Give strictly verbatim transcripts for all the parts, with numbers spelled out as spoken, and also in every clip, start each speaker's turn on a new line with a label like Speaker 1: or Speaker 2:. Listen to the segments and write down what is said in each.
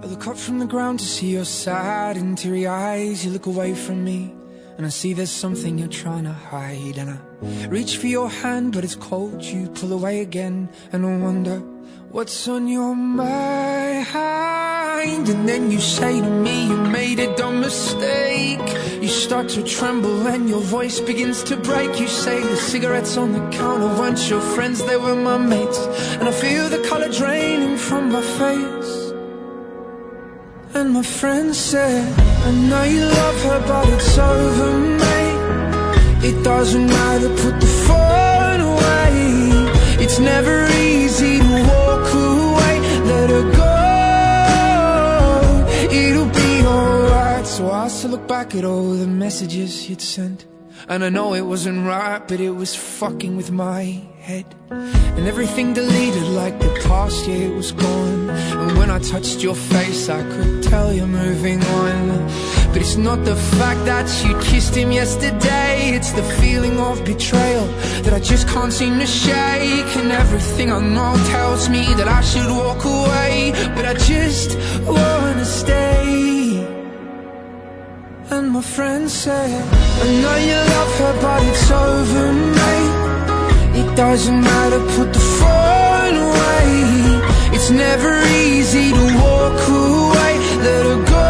Speaker 1: I look up from the ground to see your sad and teary eyes. You look away from me and I see there's something you're trying to hide. And I reach for your hand but it's cold. You pull away again and I wonder what's on your mind. And then you say to me you made a dumb mistake. You start to tremble and your voice begins to break. You say the cigarettes on the counter weren't your friends, they were my mates. And I feel the color draining from my face. And my friend said, I know you love her but it's over, mate. It doesn't matter, put the phone away. It's never easy to walk away. Let her go, it'll be alright. So I still look back at all the messages you'd sent, and I know it wasn't right, but it was fucking with my head. And everything deleted like the past year was gone. And when I touched your face I could tell you're moving on. But it's not the fact that you kissed him yesterday, it's the feeling of betrayal that I just can't seem to shake. And everything I know tells me that I should walk away, but I just wanna stay. And my friend said, I know you love her but it's over, mate. It doesn't matter, put the phone away. It's never easy to walk away. Let her go,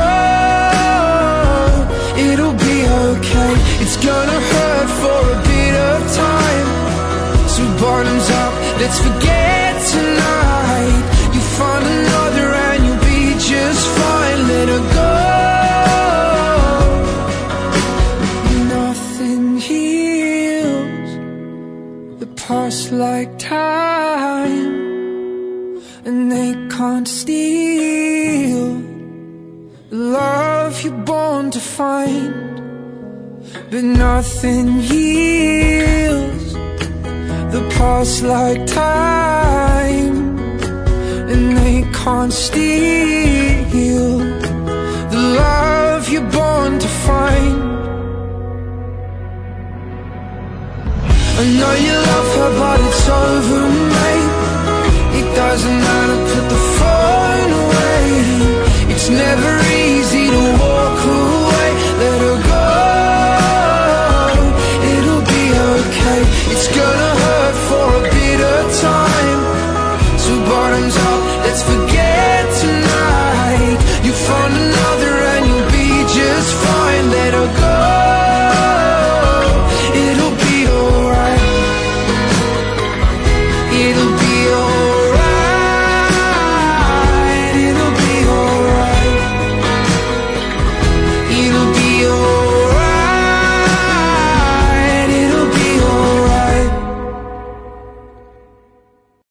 Speaker 1: it'll be okay. It's gonna hurt for a bit of time. So bottoms up, let's forget tonight. You find another and you'll be just fine. Let her go. Past like time, and they can't steal the love you're born to find. But nothing heals the past like time, and they can't steal the love you're born to find. I know you love her but it's over, mate. It doesn't matter, put the